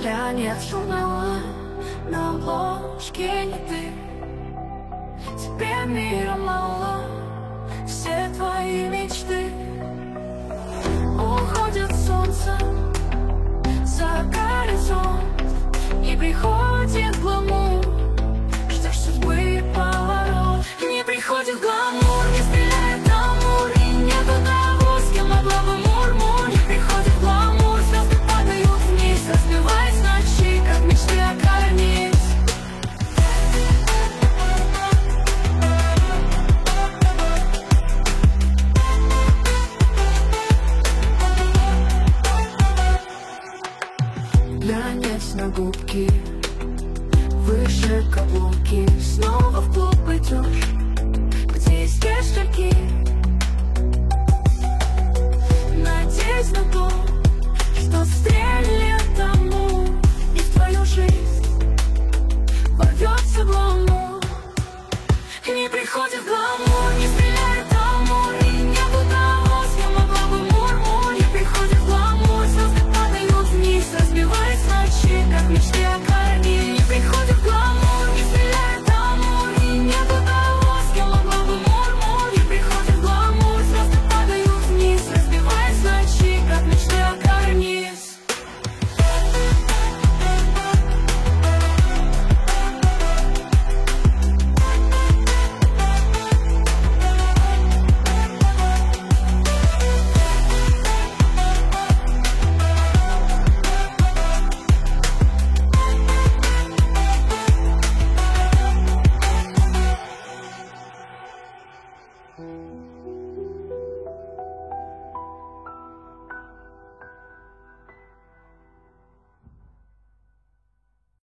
Глянет журнала, на обложке не ты. Тебе мира мало, все твои мечты. Уходит солнце за горизонт, и приходит гламур, ждешь судьбы поворот. Не приходит гламур, не стреляет амур, и нету того, с кем могла бы мур-мур. Не приходит гламур, звезды падают вниз, разбиваясь ночи, как мечты о карниз. Глянец на губки, выше каблуки. Снова в клуб идешь, где есть кэштаки. Надеюсь на то, что стрельнет там